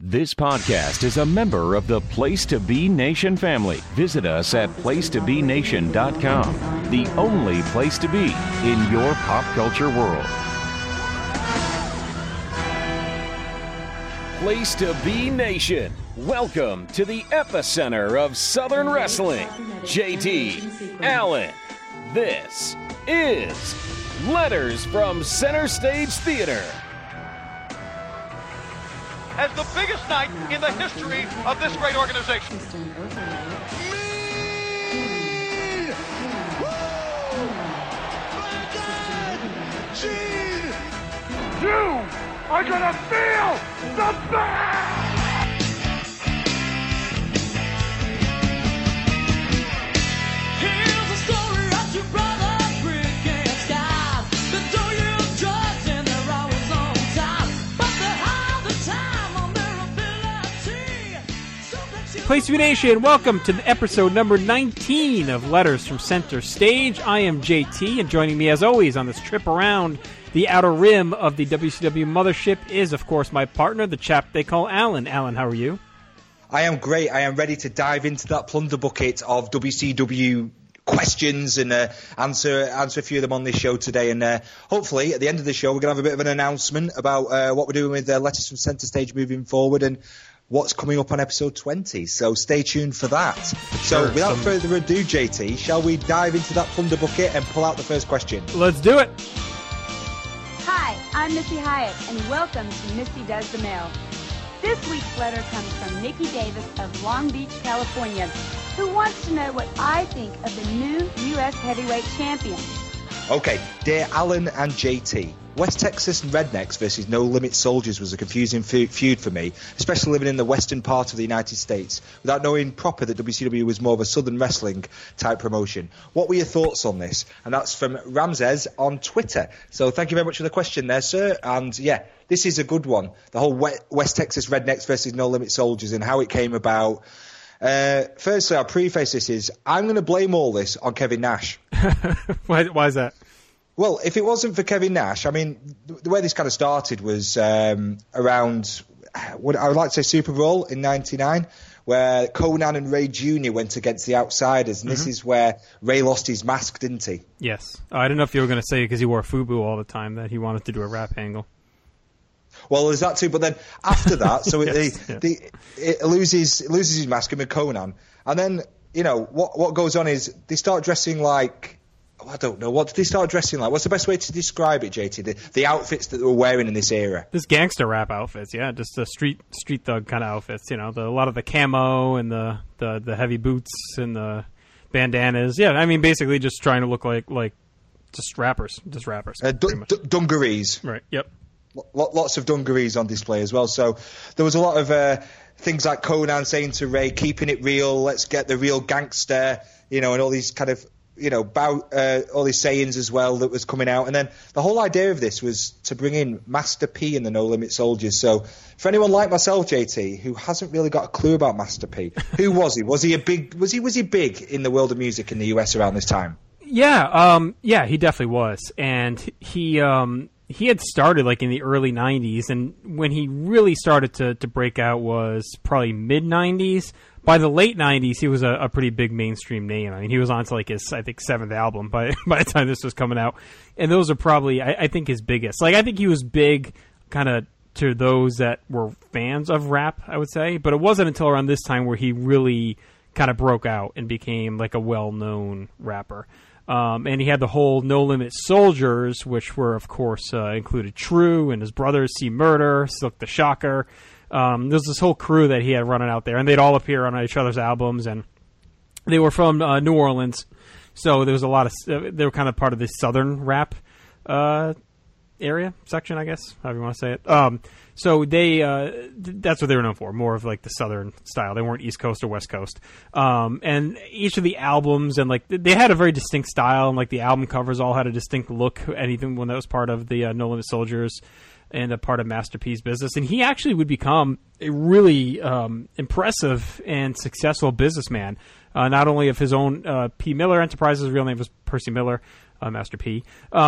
This podcast is a member of the Place to Be Nation family. Visit us at placetobenation.com, the only place to be in your pop culture world. Place to Be Nation. Welcome to the epicenter of Southern Wrestling. JT, Allen. This is Letters from Center Stage Theater. As the biggest night in the history of this great organization. You are gonna feel the best! Here's the story of your brother, Rick and Scott. The two you drugs and they're always on top. But they have the time on their ability. So that you Place to Be Nation, welcome to the episode number 19 of Letters from Center Stage. I am JT, and joining me as always on this trip around the outer rim of the WCW mothership is, of course, my partner, the chap they call Alan. Alan, how are you? I am great. I am ready to dive into that plunder bucket of WCW questions and answer a few of them on this show today. And hopefully, at the end of the show, we're going to have a bit of an announcement about what we're doing with Letters from Center Stage moving forward and what's coming up on episode 20. So stay tuned for that. So without further ado, JT, shall we dive into that plunder bucket and pull out the first question? Let's do it. Hi, I'm Missy Hyatt, and welcome to Missy Does the Mail. This week's letter comes from Nikki Davis of Long Beach, California, who wants to know what I think of the new U.S. Heavyweight Champion. Okay, dear Alan and JT, West Texas Rednecks versus No Limit Soldiers was a confusing feud for me, especially living in the western part of the United States, without knowing proper that WCW was more of a southern wrestling type promotion. What were your thoughts on this? And that's from Ramses on Twitter. So thank you very much for the question there, sir. And yeah, this is a good one. The whole West Texas Rednecks versus No Limit Soldiers and how it came about. Firstly, I'll preface this is, I'm going to blame all this on Kevin Nash. Why is that? Well, if it wasn't for Kevin Nash, I mean, the way this kind of started was around, what I would like to say, Super Bowl in '99, where Conan and Ray Jr. went against the Outsiders, and this is where Ray lost his mask, didn't he? Yes. I don't know if you were going to say because he wore FUBU all the time that he wanted to do a rap angle. Well, there's that too, but then after that, so Yes, it loses his mask with Conan, and then, you know, what goes on is they start dressing like, I don't know. What did they start dressing like? What's the best way to describe it, JT? The outfits that they were wearing in this era. This gangster rap outfits, yeah, just the street thug kind of outfits. You know, a lot of the camo and the heavy boots and the bandanas. Yeah, I mean, basically just trying to look like just rappers. Dungarees. Right. Yep. Lots of dungarees on display as well. So there was a lot of things like Conan saying to Ray, "Keeping it real. Let's get the real gangster." You know, and all these kind of, you know, all these sayings as well that was coming out. And then the whole idea of this was to bring in Master P and the No Limit Soldiers. So for anyone like myself, JT, who hasn't really got a clue about Master P, who was he? Was he big in the world of music in the US around this time? Yeah, he definitely was. And he had started like in the early 90s, and when he really started to break out was probably mid-90s. By the late 90s, he was a pretty big mainstream name. I mean, he was on to like his, I think, 7th album by the time this was coming out. And those are probably, I think, his biggest. Like, I think he was big kind of to those that were fans of rap, I would say. But it wasn't until around this time where he really kind of broke out and became like a well-known rapper. And he had the whole No Limit Soldiers, which were, of course, included True and his brothers, C Murder, Silk the Shocker. There's this whole crew that he had running out there, and they'd all appear on each other's albums, and they were from New Orleans, so there was a lot of, they were kind of part of this southern rap area, section, I guess, however you want to say it. So they, that's what they were known for, more of like the southern style. They weren't East Coast or West Coast. And each of the albums, and like they had a very distinct style, and like the album covers all had a distinct look, and even when that was part of the No Limit Soldiers and a part of Master P's business. And he actually would become a really impressive and successful businessman, not only of his own P. Miller Enterprises, his real name was Percy Miller, Master P. Did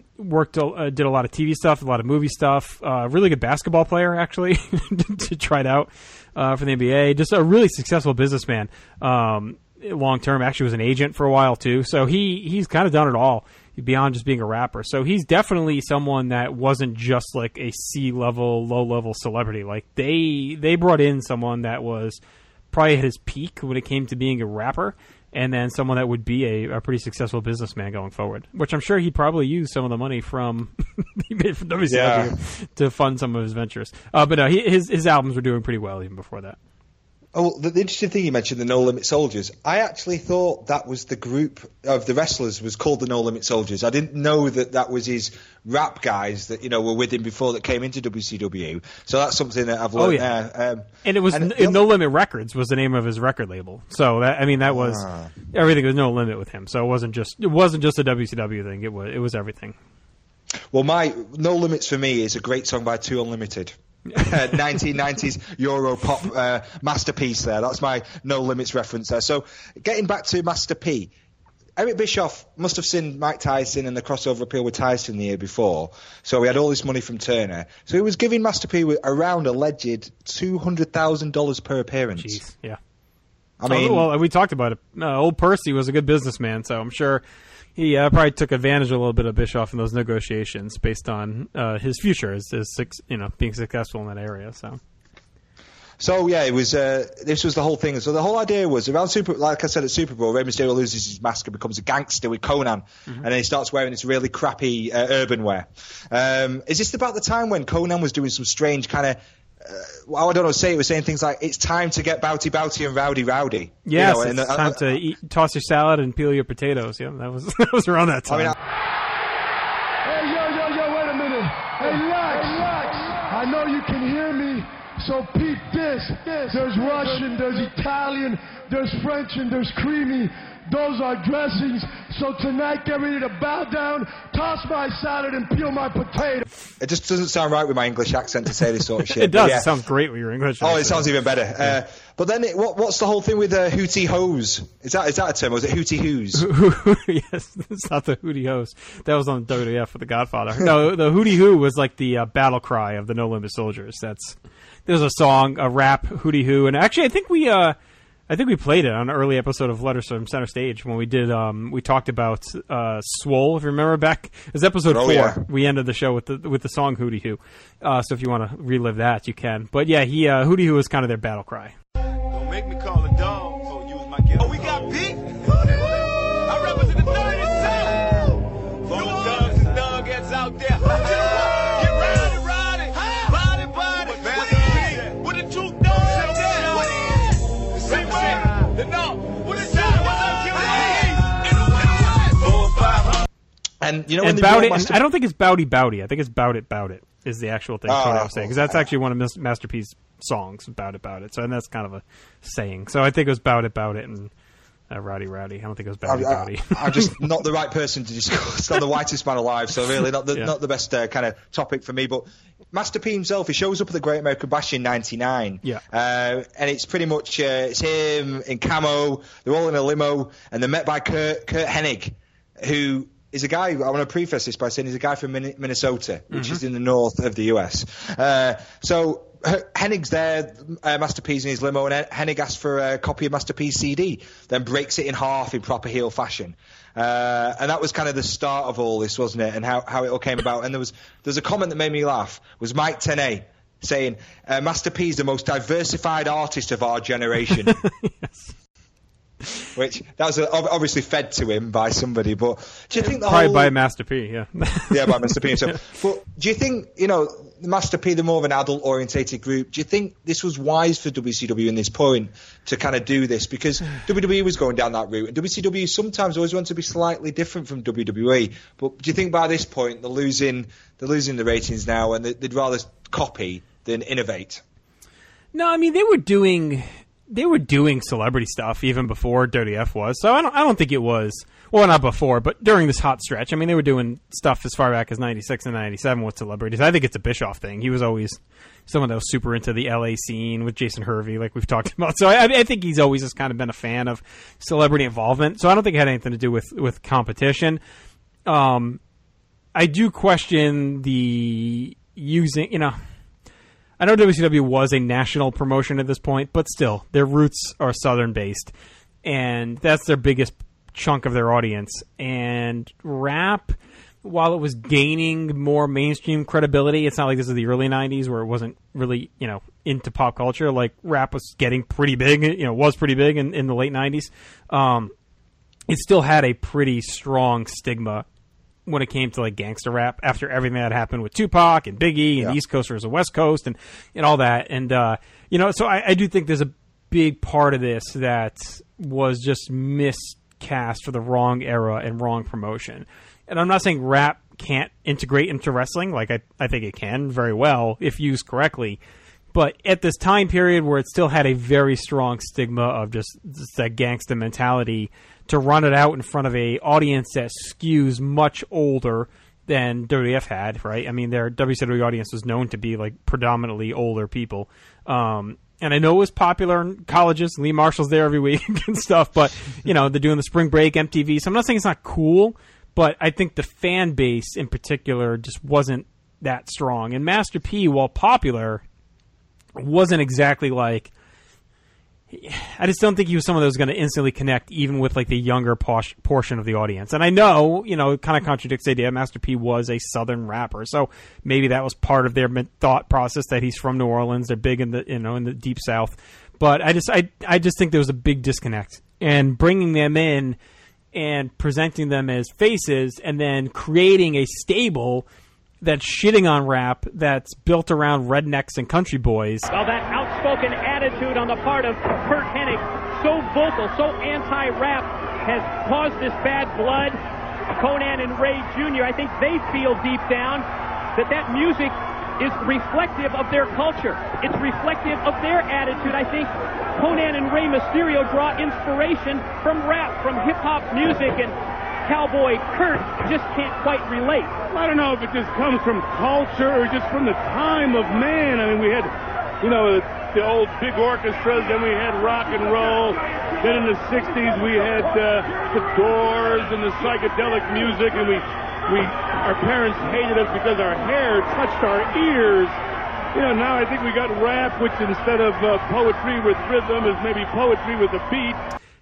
a lot of TV stuff, a lot of movie stuff. Really good basketball player, actually, to try it out for the NBA. Just a really successful businessman. Long term, actually was an agent for a while too. So he's kind of done it all beyond just being a rapper. So he's definitely someone that wasn't just like a C-level, low-level celebrity. Like they brought in someone that was probably at his peak when it came to being a rapper, and then someone that would be a pretty successful businessman going forward, which I'm sure he'd probably use some of the money from he made from WCW to fund some of his ventures. But no, his albums were doing pretty well even before that. Oh, the interesting thing you mentioned, the No Limit Soldiers. I actually thought that was the group of the wrestlers was called the No Limit Soldiers. I didn't know that was his rap guys that were with him before that came into WCW. So that's something that I've learned there. And it was No Limit Records was the name of his record label. So that was everything was no limit with him. So it wasn't just a WCW thing. It was everything. Well, my No Limits for me is a great song by Two Unlimited. 1990s Euro pop masterpiece there. That's my No Limits reference there. So getting back to Master P, Eric Bischoff must have seen Mike Tyson and the crossover appeal with Tyson the year before. So he had all this money from Turner. So he was giving Master P around alleged $200,000 per appearance. Jeez, yeah. I mean, well, we talked about it. Old Percy was a good businessman, so I'm sure he probably took advantage a little bit of Bischoff in those negotiations based on his future as being successful in that area. So yeah, it was. This was the whole thing. So the whole idea was around like I said at Super Bowl, Rey Mysterio loses his mask and becomes a gangster with Conan, and then he starts wearing this really crappy urban wear. Is this about the time when Conan was doing some strange kind of? I don't know. It was saying things like, "It's time to get bouty and rowdy." Yes, it's time to toss your salad and peel your potatoes. Yeah, that was around that time. Hey, yo, wait a minute. Hey, Lex. I know you can hear me, so peep this. There's Russian, there's Italian, there's French, and there's creamy. Those are dressings. So tonight, get ready to bow down, toss my salad, and peel my potato. It just doesn't sound right with my English accent to say this sort of shit. It does. Yeah. It sounds great with your English accent. Oh, it sounds even better. Yeah. But then, what's the whole thing with Hootie Hose? Is that a term? Or is it Hootie Hoos? Yes, it's not the Hootie Hose. That was on WWF with The Godfather. No, the Hootie Hoo was like the battle cry of the No Limit Soldiers. There's a song, a rap, Hootie Hoo, and actually, I think we played it on an early episode of Letters from Center Stage when we did. We talked about Swole, if you remember back. It was episode 4. Yeah. We ended the show with the song Hootie Hoo. So if you want to relive that, you can. But yeah, Hootie Hoo is kind of their battle cry. Don't make me call a dog, so use my gift. Oh, we got beat? I represent the 37. For the thugs and thugheads out there. Get riding. Body. With the truth, And I don't think it's Bowdy. I think it's Bout It is the actual thing. I was saying, because that's actually one of Master P's songs, Bout It. So and that's kind of a saying. So I think it was Bout It, and Rowdy. I don't think it was Bowdy. I'm just not the right person to discuss. Not the whitest man alive. So really, not the best kind of topic for me. But Master P himself, he shows up at the Great American Bash in '99. Yeah. And it's pretty much it's him in camo. They're all in a limo, and they're met by Kurt Hennig, who is a guy. I want to preface this by saying he's a guy from Minnesota, which is in the north of the US. So Hennig's there, Master P's in his limo, and Hennig asks for a copy of Master P's CD, then breaks it in half in proper heel fashion. And that was kind of the start of all this, wasn't it? And how it all came about. And there's a comment that made me laugh, was Mike Tenay saying, Master P's the most diversified artist of our generation. Yes. Which, that was obviously fed to him by somebody, but do you think probably by Master P, yeah. Yeah, by Master P himself. But do you think, Master P, the more of an adult-orientated group, do you think this was wise for WCW in this point to kind of do this? Because WWE was going down that route, and WCW sometimes always wants to be slightly different from WWE. But do you think by this point they're losing the ratings now, and they'd rather copy than innovate? No, I mean, they were doing celebrity stuff even before WWF was, so I don't think it was, well, not before, but during this hot stretch. I mean, they were doing stuff as far back as 96 and 97 with celebrities. I think it's a Bischoff thing. He was always someone that was super into the LA scene with Jason Hervey, like we've talked about. So I think he's always just kind of been a fan of celebrity involvement. So I don't think it had anything to do with competition. I do question the using, I know WCW was a national promotion at this point, but still, their roots are Southern-based, and that's their biggest chunk of their audience. And rap, while it was gaining more mainstream credibility, it's not like this is the early 90s where it wasn't really, into pop culture. Like, rap was getting pretty big, was pretty big in the late 90s. It still had a pretty strong stigma when it came to like gangster rap after everything that happened with Tupac and Biggie and the East Coast versus the West Coast and all that. And, so I do think there's a big part of this that was just miscast for the wrong era and wrong promotion. And I'm not saying rap can't integrate into wrestling. Like, I think it can very well if used correctly. But at this time period where it still had a very strong stigma of just that gangsta mentality, to run it out in front of a audience that skews much older than WWF had, right? I mean, their WCW audience was known to be like predominantly older people. And I know it was popular in colleges. Lee Marshall's there every week and stuff, but, they're doing the spring break MTV. So I'm not saying it's not cool, but I think the fan base in particular just wasn't that strong. And Master P, while popular, wasn't exactly like... I just don't think he was someone that was going to instantly connect even with like the younger portion of the audience. And I know, it kind of contradicts the idea Master P was a Southern rapper. So maybe that was part of their thought process that he's from New Orleans. They're big in the, in the deep South. But I just think there was a big disconnect. And bringing them in and presenting them as faces and then creating a stable that's shitting on rap that's built around rednecks and country boys. Well, that outspoken attitude on the part of Curt Hennig, so vocal, so anti-rap, has caused this bad blood. Conan and Ray Jr., I think they feel deep down that music is reflective of their culture. It's reflective of their attitude. I think Conan and Rey Mysterio draw inspiration from rap, from hip-hop music, and Cowboy Kurt just can't quite relate. I don't know if it just comes from culture or just from the time of man. I mean, we had, the old big orchestras, then we had rock and roll. Then in the 60s we had the Doors and the psychedelic music, and our parents hated us because our hair touched our ears. Now I think we got rap, which instead of poetry with rhythm is maybe poetry with a beat.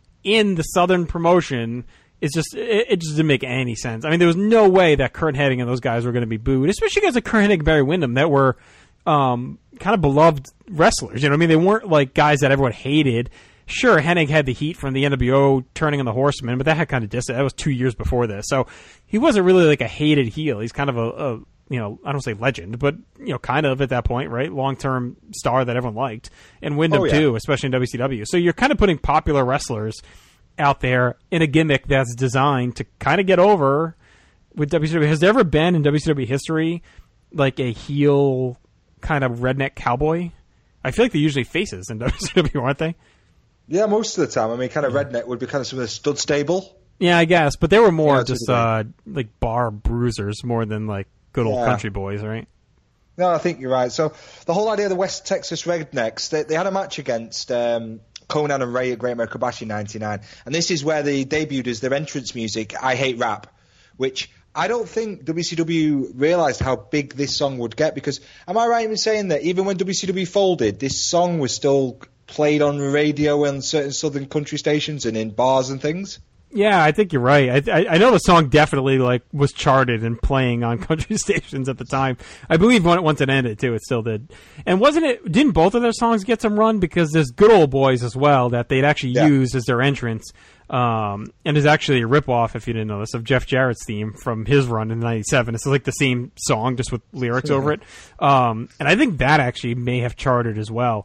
In the Southern promotion, it just didn't make any sense. I mean, there was no way that Curt Hennig and those guys were going to be booed, especially guys like Curt Hennig and Barry Windham that were kind of beloved wrestlers. They weren't like guys that everyone hated. Sure, Hennig had the heat from the NWO turning on the Horsemen, but that had kind of distance. That was 2 years before this, so he wasn't really like a hated heel. He's kind of a I don't say legend, but kind of at that point, right? Long-term star that everyone liked, and Windham too, especially in WCW. So you're kind of putting popular wrestlers out there in a gimmick that's designed to kind of get over with WCW. Has there ever been in WCW history like a heel kind of redneck cowboy? I feel like they're usually faces in WCW, aren't they? Yeah, most of the time. I mean, kind of redneck would be kind of some of the stud stable. Yeah, I guess, but they were more just like bar bruisers more than like good old country boys, right? No, I think you're right. So the whole idea of the West Texas Rednecks, they had a match against Conan and Ray at Great American Bash in 99. And this is where they debuted as their entrance music, I Hate Rap, which I don't think WCW realised how big this song would get, because am I right in saying that even when WCW folded, this song was still played on radio and certain southern country stations and in bars and things? Yeah, I think you're right. I know the song definitely like was charted and playing on country stations at the time. I believe once it ended too, it still did. And didn't both of their songs get some run? Because there's Good Old Boys as well that they'd actually used as their entrance. And is actually a ripoff, if you didn't know this, of Jeff Jarrett's theme from his run in '97. It's like the same song, just with lyrics over it. And I think that actually may have charted as well.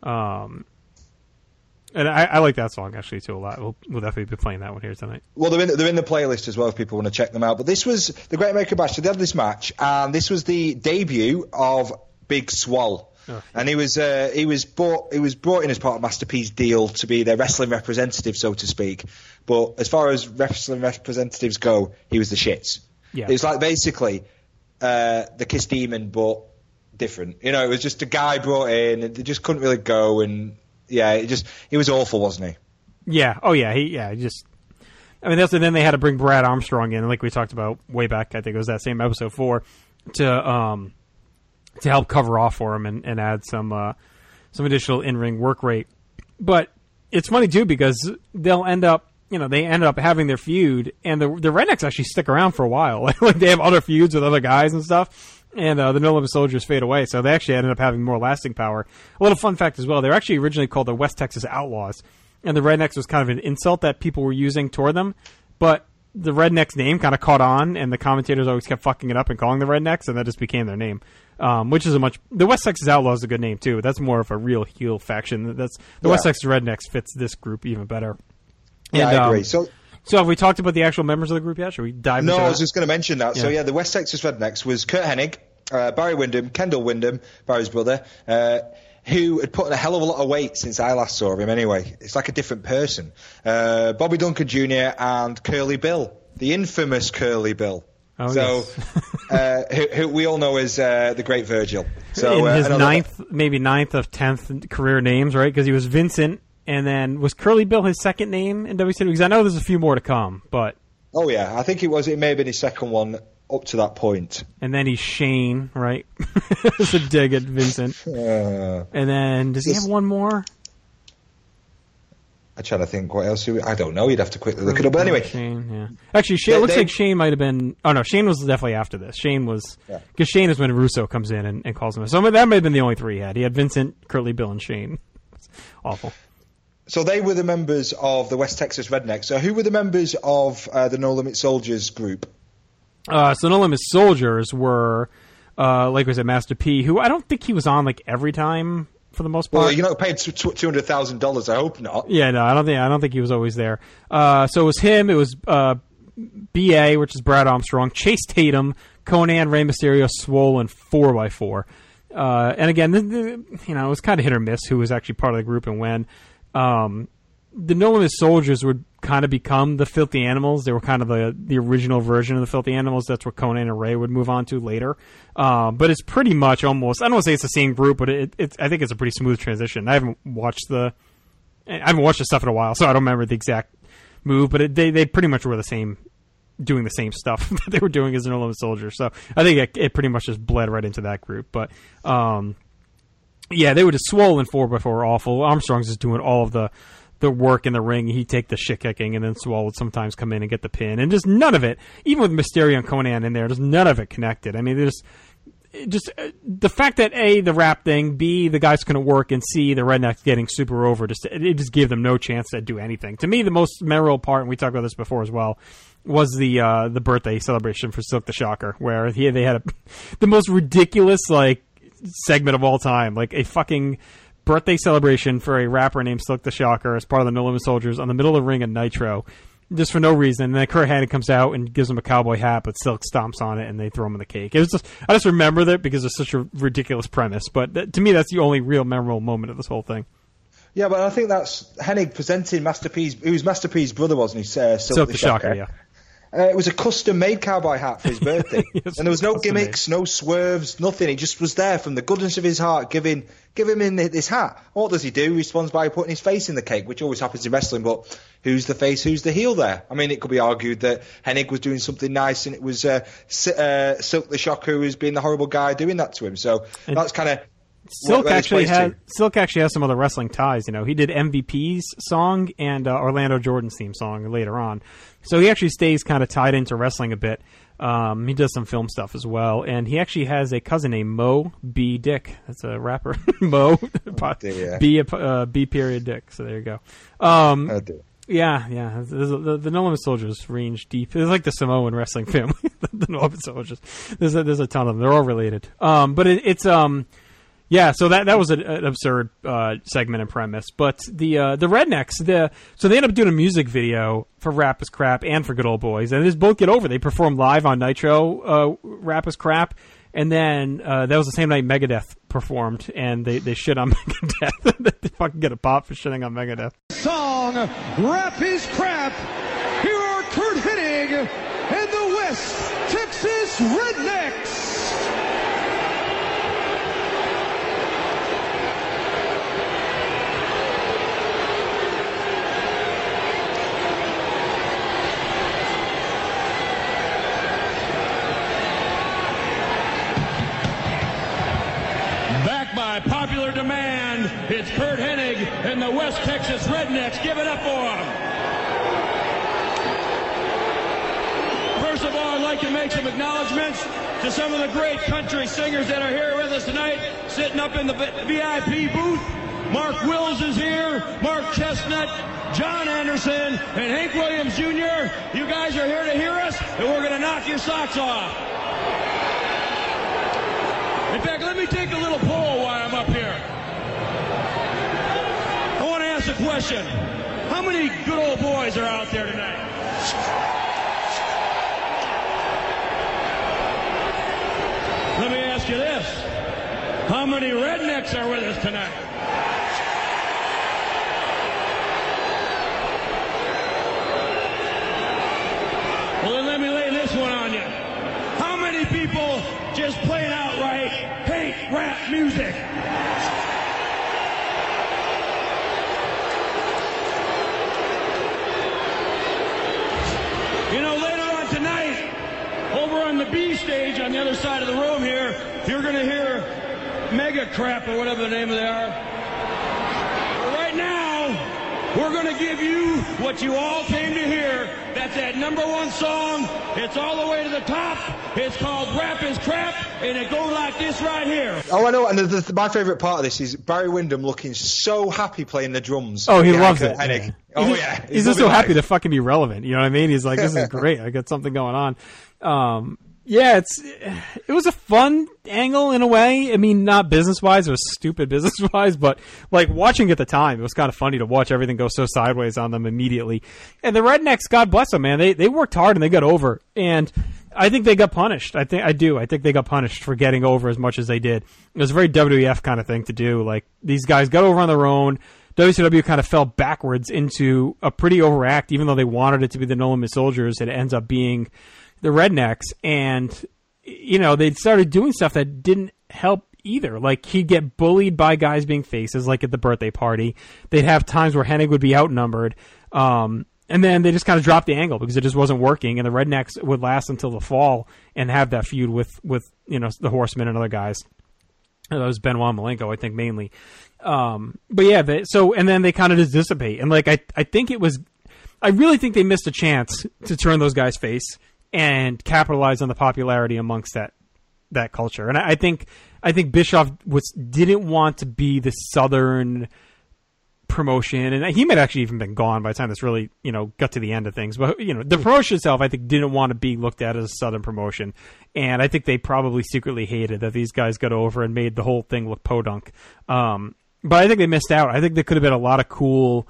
And I like that song actually too a lot. We'll definitely be playing that one here tonight. Well, they're in the playlist as well if people want to check them out. But this was the Great American Bash. So they had this match, and this was the debut of Big Swole. Oh. And he was brought in as part of Master P's deal to be their wrestling representative, so to speak. But as far as wrestling representatives go, he was the shits. Yeah. It was like basically the Kiss Demon, but different. It was just a guy brought in, and they just couldn't really go, and yeah, he was awful, wasn't he? Yeah. Oh yeah. I mean, then they had to bring Brad Armstrong in, like we talked about way back. I think it was that same episode 4 to help cover off for him and add some additional in-ring work rate. But it's funny too because they'll end up, they end up having their feud, and the Rednecks actually stick around for a while. Like they have other feuds with other guys and stuff, and the No Limit Soldiers fade away. So they actually ended up having more lasting power. A little fun fact as well: they were actually originally called the West Texas Outlaws, and the Rednecks was kind of an insult that people were using toward them. But the Rednecks name kind of caught on, and the commentators always kept fucking it up and calling the Rednecks, and that just became their name. Which is the West Texas Outlaws is a good name too. That's more of a real heel faction. That's the West Texas Rednecks fits this group even better. Yeah, And, I agree. So have we talked about the actual members of the group yet? Should we dive into that? No, I was just going to mention that. Yeah. So, the West Texas Rednecks was Kurt Hennig, Barry Windham, Kendall Windham, Barry's brother, who had put on a hell of a lot of weight since I last saw him anyway. It's like a different person. Bobby Duncan Jr. and Curly Bill, the infamous Curly Bill. Oh, so, yes. who we all know as the Great Virgil. So, in his ninth of 10th career names, right? Because he was Vincent, and then was Curly Bill his second name in WCW? Because I know there's a few more to come, but... Oh, yeah. I think it may have been his second one up to that point. And then he's Shane, right? It's a dig at Vincent. And then, does he have one more? I'm trying to think what else. I don't know. You'd have to quickly look it up. But anyway, Shane, yeah. Actually, Shane, it looks like Shane might have been. Oh no, Shane was definitely after this. Shane was because Shane is when Russo comes in and calls him. So that might have been the only three he had. He had Vincent, Curly Bill, and Shane. It's awful. So they were the members of the West Texas Rednecks. So who were the members of the No Limit Soldiers group? So No Limit Soldiers were, like we said, Master P, who I don't think he was on like every time. For the most part, well, you're not paid $200,000. I hope not. Yeah, no, I don't think he was always there. So it was him. It was BA, which is Brad Armstrong, Chase Tatum, Conan, Rey Mysterio, Swole, and 4x4. And again, it was kind of hit or miss who was actually part of the group and when. The No Limit Soldiers would kind of become the Filthy Animals. They were kind of the original version of the Filthy Animals. That's what Conan and Ray would move on to later. But it's pretty much almost, I don't want to say it's the same group, but I think it's a pretty smooth transition. I haven't watched the stuff in a while, so I don't remember the exact move, but they pretty much were doing the same stuff that they were doing as the No Limit Soldiers. So I think it pretty much just bled right into that group. But, yeah, they were just Swole and 4x4 were awful. Armstrong's just doing all of the work in the ring. He'd take the shit kicking, and then Swole would sometimes come in and get the pin. And just none of it, even with Mysterio and Conan in there, just none of it connected. I mean, just the fact that A, the rap thing, B, the guys couldn't work, and C, the Rednecks getting super over, it just gave them no chance to do anything. To me, the most memorable part, and we talked about this before as well, was the birthday celebration for Silk the Shocker, where they had the most ridiculous segment of all time, like a fucking birthday celebration for a rapper named Silk the Shocker as part of the No Limit Soldiers on the middle of the ring in Nitro, just for no reason. And then Kurt Hennig comes out and gives him a cowboy hat, but Silk stomps on it and they throw him in the cake. It was I just remember that because it's such a ridiculous premise. But to me, that's the only real memorable moment of this whole thing. Yeah, but I think that's Hennig presenting Master P's, who's Master P's brother, wasn't he? Silk the Shocker, yeah. It was a custom-made cowboy hat for his birthday, Yes, and there was no gimmicks, no swerves, nothing. He just was there from the goodness of his heart, give him in this hat. What does he do? He responds by putting his face in the cake, which always happens in wrestling. But who's the face? Who's the heel there? I mean, it could be argued that Hennig was doing something nice, and it was Silk the Shocker who was being the horrible guy doing that to him. So that's kind of. Silk actually has some other wrestling ties. He did MVP's song and Orlando Jordan's theme song later on, so he actually stays kind of tied into wrestling a bit. He does some film stuff as well, and he actually has a cousin named Mo B. Dick. That's a rapper, Mo B. period Dick. So there you go. Yeah. The No Limit Soldiers range deep. It's like the Samoan wrestling family. The No Limit Soldiers. There's a ton of them. They're all related. But it's Yeah, so that was an absurd segment and premise. But the Rednecks, so they ended up doing a music video for Rap is Crap and for Good Old Boys, and they just both get over. They performed live on Nitro, Rap is Crap, and then that was the same night Megadeth performed, and they shit on Megadeth. They fucking get a pop for shitting on Megadeth. Song Rap is Crap. Here are Kurt Hennig and the West Texas Rednecks. and the West Texas Rednecks. Give it up for them. First of all, I'd like to make some acknowledgments to some of the great country singers that are here with us tonight, sitting up in the VIP booth. Mark Wills is here, Mark Chestnut, John Anderson, and Hank Williams Jr. You guys are here to hear us, and we're going to knock your socks off. In fact, let me take a little poll while I'm up here. I want to ask a question. How many good old boys are out there tonight? Let me ask you this. How many rednecks are with us tonight? Well, then let me lay this one on you. How many people just plain outright hate rap music? You know, later on tonight, over on the B stage on the other side of the room here, you're going to hear Mega Crap or whatever the name of they are. But right now, we're going to give you what you all came to hear. That's that #1 song. It's all the way to the top. It's called Rap is Crap, and it goes like this right here. Oh, I know, and my favourite part of this is Barry Windham looking so happy playing the drums. Oh, he loves it. Yeah. Oh, yeah. He's just so happy to fucking be relevant. You know what I mean? He's like, this is great. I got something going on. Yeah, it was a fun angle in a way. I mean, not business-wise. It was stupid business-wise, but like watching at the time, it was kind of funny to watch everything go so sideways on them immediately. And the Rednecks, God bless them, man. They worked hard and they got over. And I think they got punished. I think they got punished for getting over as much as they did. It was a very WWF kind of thing to do. Like, these guys got over on their own. WCW kind of fell backwards into a pretty overact, even though they wanted it to be the No Limit Soldiers. It ends up being the Rednecks, and you know, they started doing stuff that didn't help either. Like, he'd get bullied by guys being faces, like at the birthday party. They'd have times where Hennig would be outnumbered, and then they just kind of dropped the angle because it just wasn't working. And the Rednecks would last until the fall and have that feud with you know, the Horsemen and other guys. That was Benoit and Malenko, I think, mainly. But yeah, and then they kind of just dissipate. And like, I really think they missed a chance to turn those guys face and capitalize on the popularity amongst that culture. And I think Bischoff didn't want to be the Southern promotion, and he might actually even been gone by the time this really, you know, got to the end of things. But you know, the promotion itself, I think, didn't want to be looked at as a Southern promotion, and I think they probably secretly hated that these guys got over and made the whole thing look podunk. But I think they missed out. I think there could have been a lot of cool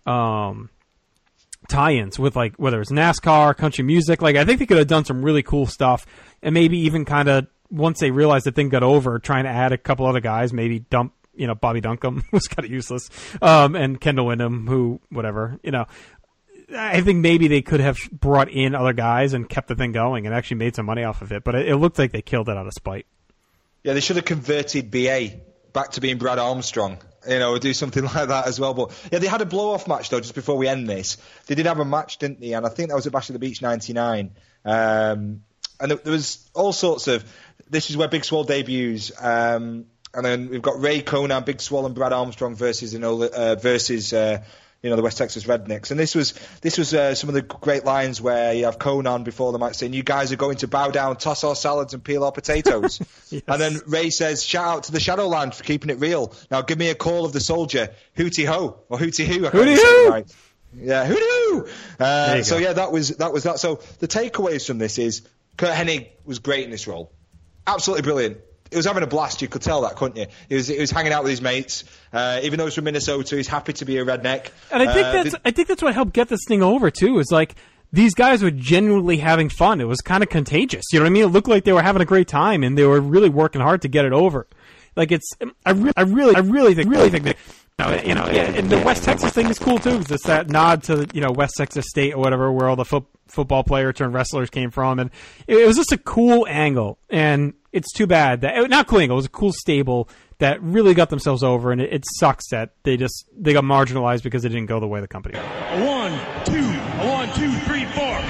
tie-ins with, like, whether it's NASCAR, country music. Like, I think they could have done some really cool stuff, and maybe even kind of, once they realized the thing got over, trying to add a couple other guys, maybe dump, you know, Bobby Duncombe was kind of useless, and Kendall Windham, who, whatever, you know. I think maybe they could have brought in other guys and kept the thing going and actually made some money off of it, but it looked like they killed it out of spite. Yeah, they should have converted BA back to being Brad Armstrong. You know, do something like that as well. But yeah, they had a blow-off match, though, just before we end this. They did have a match, didn't they? And I think that was at Bash at the Beach 99. And there was all sorts of... This is where Big Swole debuts. And then we've got Ray Conan, Big Swole, and Brad Armstrong versus the West Texas Rednecks. And this was some of the great lines where you have Conan before the match saying, "You guys are going to bow down, toss our salads and peel our potatoes." Yes. And then Ray says, "Shout out to the Shadowland for keeping it real. Now give me a call of the soldier, hooty ho," or hooty hoo. Hooty hoo! Right. Yeah, hooty hoo! So yeah, that was that. So the takeaways from this is Kurt Hennig was great in this role. Absolutely brilliant. He was having a blast, you could tell that, couldn't you? He was hanging out with his mates. Even though he's from Minnesota, he's happy to be a redneck. And I think that's what helped get this thing over, too, is like, these guys were genuinely having fun. It was kind of contagious. You know what I mean? It looked like they were having a great time, and they were really working hard to get it over. Like, I really think that, and the West Texas thing is cool, too, because it's that nod to, West Texas State or whatever, where all the football player turned wrestlers came from. And it was just a cool angle. And it's too bad that, not cool angle, it was a cool stable that really got themselves over. And it sucks that they got marginalized because they didn't go the way of the company. 1, 2, 3, 4.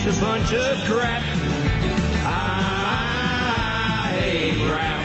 It's a bunch of crap. I hate rap.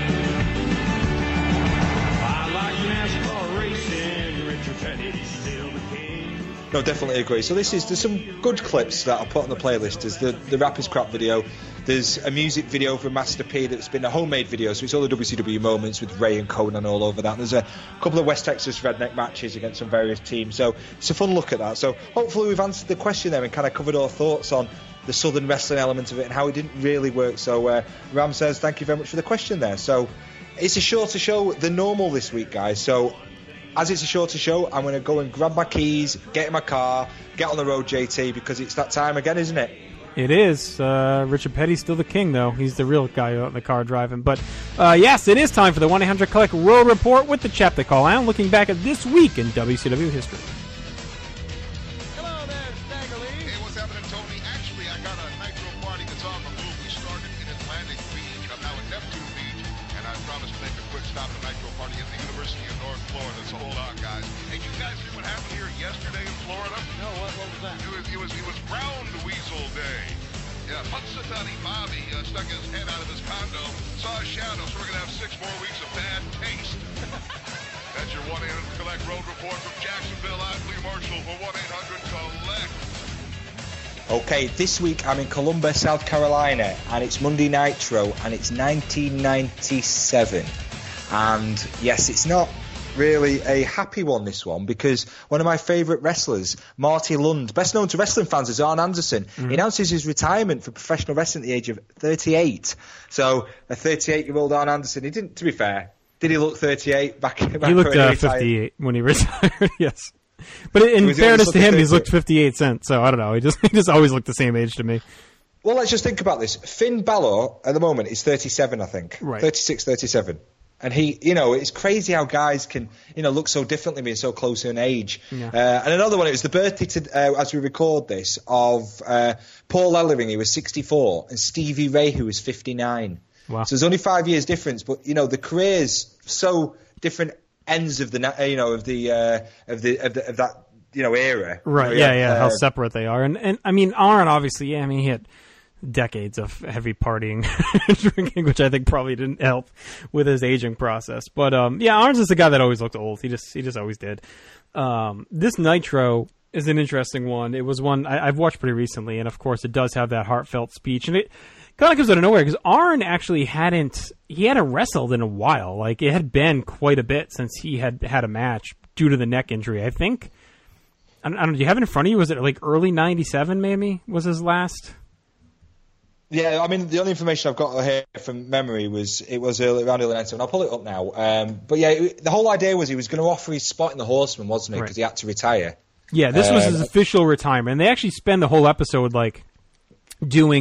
I like NASCAR racing. Richard Petty's still the king. No, definitely agree. So there's some good clips that I'll put on the playlist. There's the Rap is Crap video. There's a music video from Master P that's been a homemade video, so it's all the WCW moments with Ray and Conan all over that. And there's a couple of West Texas Redneck matches against some various teams, so it's a fun look at that. So hopefully we've answered the question there and kind of covered our thoughts on the Southern wrestling element of it and how it didn't really work. So Ram says thank you very much for the question there. So it's a shorter show than normal this week, guys. So as it's a shorter show, I'm going to go and grab my keys, get in my car, get on the road, JT, because it's that time again, isn't it? It is. Richard Petty's still the king, though. He's the real guy out in the car driving. But, yes, it is time for the 1-800-COLLECT Road Report with the chap they call Alan, looking back at this week in WCW history. Hello there, Stagger Lee. Hey, what's happening, Tony? Actually, I got a Nitro party that's on the move. We started in Atlantic Beach. I'm now at Neptune Beach, and I promised to make a quick stop at Nitro party at the University of North Florida. So hold on, guys. Hey, you guys see what happened here yesterday in Florida? No, what was that? It was Brown Weasel Day. Yeah, Punxsutawney Bobby stuck his head out of his condo, saw a shadow, so we're going to have 6 more weeks of bad taste. That's your 1-800-COLLECT Road Report from Jacksonville. I'm Lee Marshall for 1-800-COLLECT. Okay, this week I'm in Columbus, South Carolina, and it's Monday Nitro, and it's 1997. And yes, it's not really a happy one, this one, because one of my favourite wrestlers, Marty Lund, best known to wrestling fans as Arn Anderson, he announces his retirement from professional wrestling at the age of 38. So a 38-year-old Arn Anderson, he didn't, to be fair, did he look 38 back he looked 58 when he retired, yes. But in fairness to him, he's looked 58 since, so I don't know, he just always looked the same age to me. Well, let's just think about this. Finn Balor, at the moment, is 37, I think. Right. 36, 37. And he, it's crazy how guys can, look so differently being so close in age. Yeah. And another one, it was the birthday, as we record this, of Paul Ellering, he was 64, and Stevie Ray, who was 59. Wow. So there's only 5 years difference, but, the careers, so different ends of the, of that, era. Right, yeah, how separate they are. And I mean, Arn, obviously, he had decades of heavy partying drinking, which I think probably didn't help with his aging process. But Arn's is the guy that always looked old. He just always did. This Nitro is an interesting one. It was one I've watched pretty recently, and of course it does have that heartfelt speech, and it kind of comes out of nowhere because Arn actually hadn't wrestled in a while. Like, it had been quite a bit since he had a match due to the neck injury. I think, I don't know, do you have it in front of you? Was it like early 97 maybe was his last? Yeah, I mean, the only information I've got here from memory was it was around early 97. I'll pull it up now. But yeah, the whole idea was he was going to offer his spot in the Horsemen, wasn't he? Because he had to retire. Yeah, this was his official retirement. And they actually spend the whole episode doing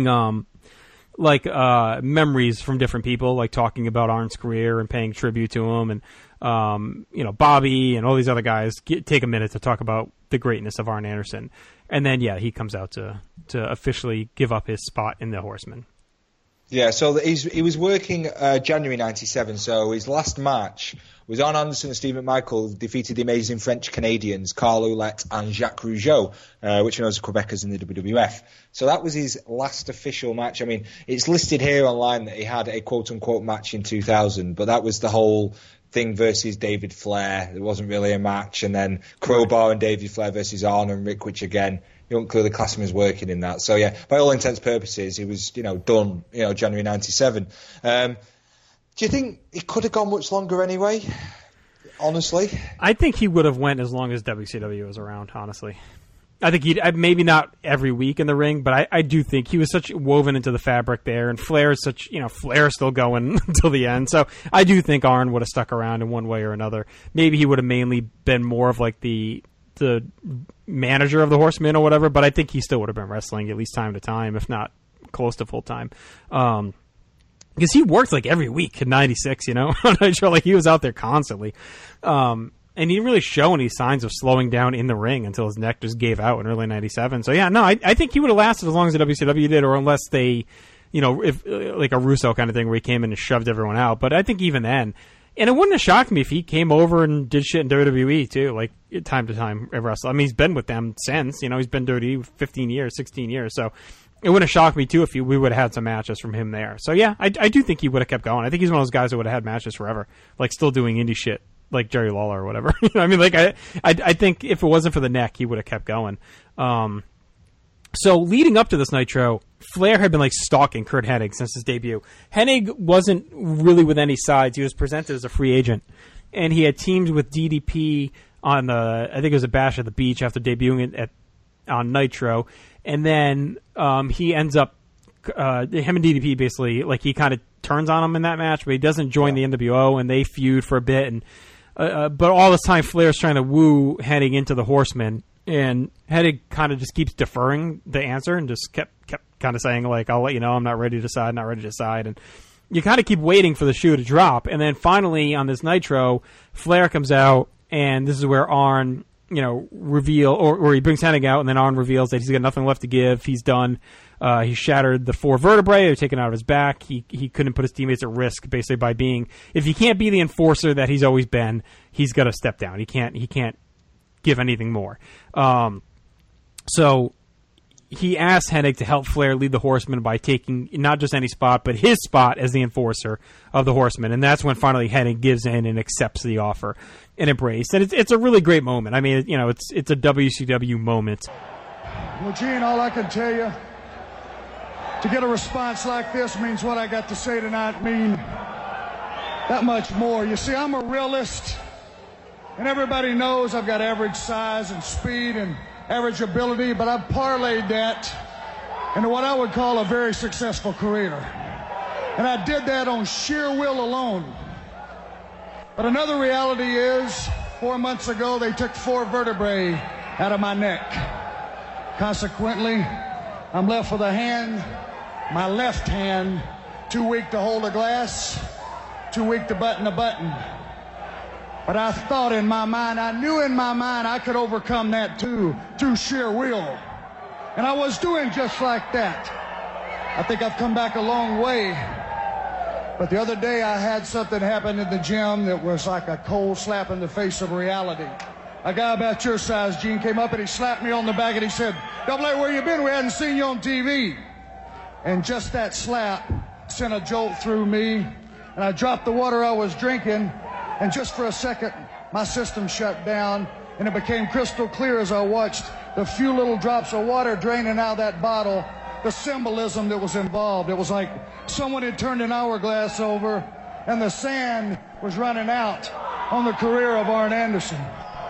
memories from different people, like talking about Arn's career and paying tribute to him, and Bobby and all these other guys take a minute to talk about the greatness of Arn Anderson. And then, he comes out to officially give up his spot in the Horsemen. Yeah, so he was working January 97, so his last match was Arn Anderson and Steve McMichael defeated the amazing French-Canadians Carl Ouellette and Jacques Rougeau, which are known as Quebecers in the WWF. So that was his last official match. I mean, it's listed here online that he had a quote-unquote match in 2000, but that was the whole thing versus David Flair. There wasn't really a match, and then Crowbar and David Flair versus Arn and Rick, which again, you don't clearly class him as working in that. So yeah, by all intents and purposes, he was done January 97. Do you think he could have gone much longer anyway? Honestly, I think he would have went as long as WCW was around. Honestly, I think he'd maybe not every week in the ring, but I do think he was such woven into the fabric there, and Flair is such Flair is still going until the end. So I do think Arn would have stuck around in one way or another. Maybe he would have mainly been more of like the manager of the Horsemen or whatever, but I think he still would have been wrestling at least time to time, if not close to full time. Because he worked like every week in 96, on Nitro, like he was out there constantly. And he didn't really show any signs of slowing down in the ring until his neck just gave out in early 97. So yeah, no, I think he would have lasted as long as the WCW did, or unless they, if like a Russo kind of thing where he came in and shoved everyone out. But I think even then, and it wouldn't have shocked me if he came over and did shit in WWE too, like time to time wrestle. I mean, he's been with them since, he's been WWE 15 years, 16 years. So it wouldn't have shocked me too if we would have had some matches from him there. So yeah, I do think he would have kept going. I think he's one of those guys that would have had matches forever, like still doing indie shit, like Jerry Lawler or whatever. You know, I mean, like I think if it wasn't for the neck, he would have kept going. So leading up to this Nitro, Flair had been like stalking Curt Hennig since his debut. Hennig wasn't really with any sides. He was presented as a free agent, and he had teamed with DDP on I think it was a Bash at the Beach after debuting on Nitro, and then he ends up him and DDP basically, like, he kind of turns on him in that match, but he doesn't join the NWO, and they feud for a bit. And but all this time, Flair's trying to woo Hennig into the Horsemen, and Hennig kind of just keeps deferring the answer and just kept kind of saying, like, I'll let you know, I'm not ready to decide. And you kind of keep waiting for the shoe to drop, and then finally on this Nitro, Flair comes out, and this is where Arn, you know, reveal, or he brings Hennig out, and then Arn reveals that he's got nothing left to give. He's done. He shattered the 4 vertebrae. They're taken out of his back. He couldn't put his teammates at risk, basically, by being, if he can't be the enforcer that he's always been, he's got to step down. He can't give anything more. So he asked Hennig to help Flair lead the Horsemen by taking not just any spot, but his spot as the enforcer of the Horsemen. And that's when finally Hennig gives in and accepts the offer and embraced. And it's a really great moment. I mean, you know, it's a WCW moment. Well, Gene, all I can tell you, to get a response like this means what I got to say tonight mean that much more. You see, I'm a realist, and everybody knows I've got average size and speed and average ability, but I've parlayed that into what I would call a very successful career. And I did that on sheer will alone. But another reality is, 4 months ago, they took 4 vertebrae out of my neck. Consequently, I'm left with a hand, my left hand, too weak to hold a glass, too weak to button a button. But I thought in my mind, I knew in my mind I could overcome that too, through sheer will. And I was doing just like that. I think I've come back a long way. But the other day I had something happen in the gym that was like a cold slap in the face of reality. A guy about your size, Gene, came up and he slapped me on the back and he said, "Double A, where you been? We hadn't seen you on TV." And just that slap sent a jolt through me, and I dropped the water I was drinking, and just for a second, my system shut down, and it became crystal clear as I watched the few little drops of water draining out of that bottle, the symbolism that was involved. It was like someone had turned an hourglass over, and the sand was running out on the career of Arn Anderson.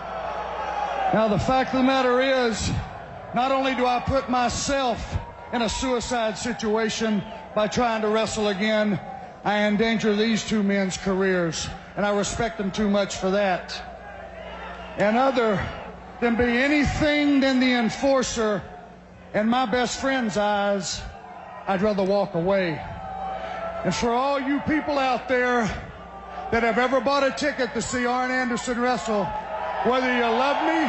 Now, the fact of the matter is, not only do I put myself in a suicide situation by trying to wrestle again, I endanger these 2 men's careers, and I respect them too much for that. And other than be anything than the enforcer in my best friend's eyes, I'd rather walk away. And for all you people out there that have ever bought a ticket to see Arn Anderson wrestle, whether you love me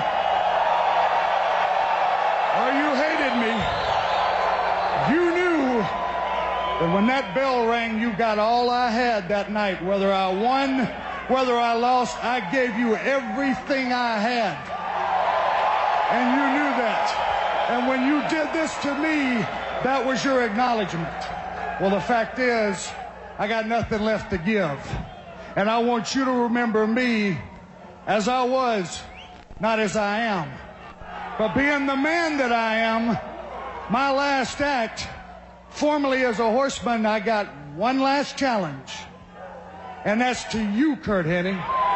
or you hated me, you knew that when that bell rang, you got all I had that night. Whether I won, whether I lost, I gave you everything I had. And you knew that. And when you did this to me, that was your acknowledgement. Well, the fact is, I got nothing left to give. And I want you to remember me as I was, not as I am. But being the man that I am, my last act, formerly as a Horseman, I got one last challenge. And that's to you, Curt Hennig.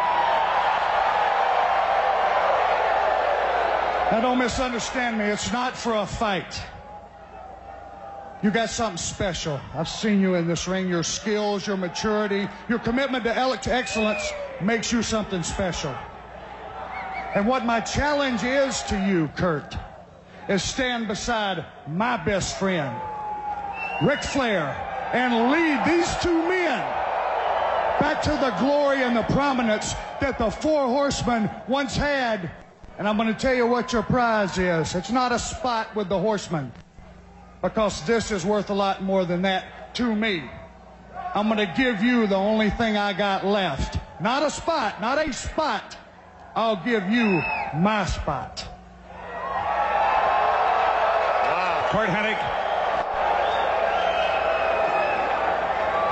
Now, don't misunderstand me. It's not for a fight. You got something special. I've seen you in this ring. Your skills, your maturity, your commitment to excellence makes you something special. And what my challenge is to you, Curt, is stand beside my best friend, Ric Flair, and lead these 2 men back to the glory and the prominence that the 4 Horsemen once had. And I'm going to tell you what your prize is. It's not a spot with the Horsemen, because this is worth a lot more than that to me. I'm going to give you the only thing I got left. Not a spot, not a spot. I'll give you my spot. Wow. Curt Hennig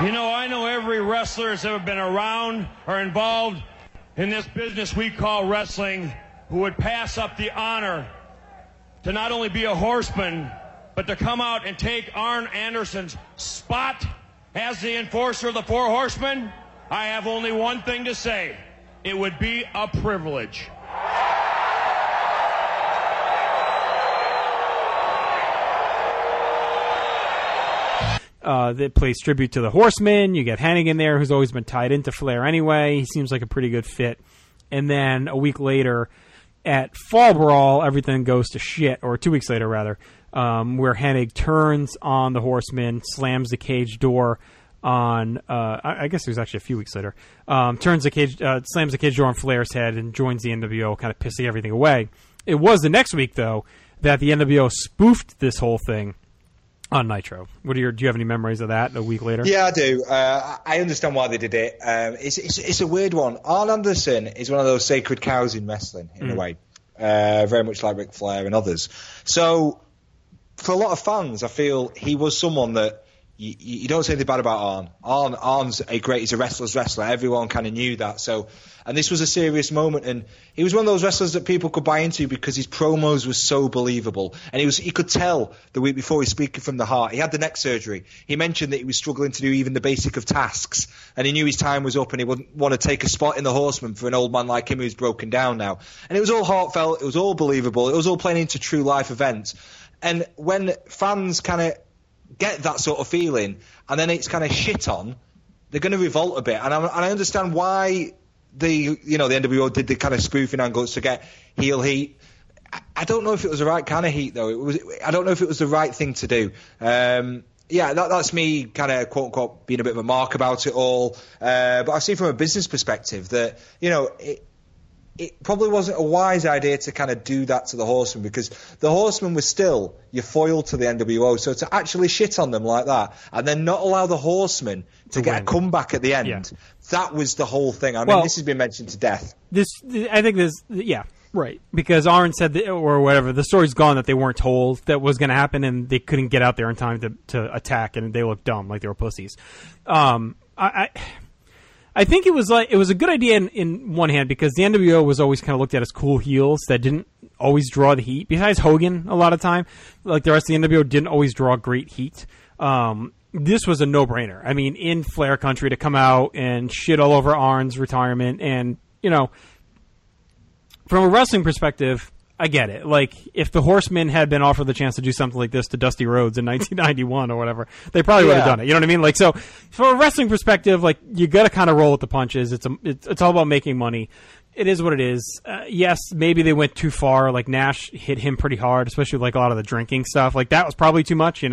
You know, I know every wrestler that's ever been around or involved in this business we call wrestling who would pass up the honor to not only be a horseman, but to come out and take Arn Anderson's spot as the enforcer of the Four Horsemen. I have only one thing to say. It would be a privilege. That plays tribute to the Horsemen. You get Hennig in there, who's always been tied into Flair anyway. He seems like a pretty good fit. And then a week later, at Fall Brawl, everything goes to shit, or 2 weeks later, rather, where Hennig turns on the Horsemen, slams the cage door on, I guess it was actually a few weeks later, slams the cage door on Flair's head and joins the NWO, kind of pissing everything away. It was the next week, though, that the NWO spoofed this whole thing on Nitro. Do you have any memories of that a week later? Yeah, I do. I understand why they did it. It's a weird one. Arn Anderson is one of those sacred cows in wrestling, in a way. Very much like Ric Flair and others. So, for a lot of fans, I feel he was someone that you don't say anything bad about Arn. Arn's he's a wrestler's wrestler. Everyone kind of knew that. So, and this was a serious moment, and he was one of those wrestlers that people could buy into because his promos were so believable. And he could tell the week before he's speaking from the heart. He had the neck surgery. He mentioned that he was struggling to do even the basic of tasks, and he knew his time was up, and he wouldn't want to take a spot in the Horsemen for an old man like him who's broken down now. And it was all heartfelt. It was all believable. It was all playing into true life events. And when fans kind of get that sort of feeling, and then it's kind of shit on, they're going to revolt a bit. And I understand why the NWO did the kind of spoofing angles to get heel heat. I don't know if it was the right kind of heat, though. I don't know if it was the right thing to do. That's me kind of, quote unquote, being a bit of a mark about it all. But I see from a business perspective that, it probably wasn't a wise idea to kind of do that to the Horsemen, because the Horsemen were still your foil to the NWO. So to actually shit on them like that and then not allow the Horsemen to get a comeback at the end, that was the whole thing. I mean, this has been mentioned to death. Right. Because Arn said, or whatever, the story's gone that they weren't told that was going to happen, and they couldn't get out there in time to attack, and they looked dumb, like they were pussies. I think it was a good idea in one hand, because the NWO was always kind of looked at as cool heels that didn't always draw the heat. Besides Hogan, a lot of time, like the rest of the NWO didn't always draw great heat. This was a no-brainer. I mean, in Flair country, to come out and shit all over Arn's retirement, and from a wrestling perspective, I get it. Like, if the Horsemen had been offered the chance to do something like this to Dusty Rhodes in 1991 or whatever, they probably would have done it. You know what I mean? Like, so from a wrestling perspective, like, you got to kind of roll with the punches. It's all about making money. It is what it is. Yes, maybe they went too far. Like, Nash hit him pretty hard, especially like a lot of the drinking stuff. Like, that was probably too much.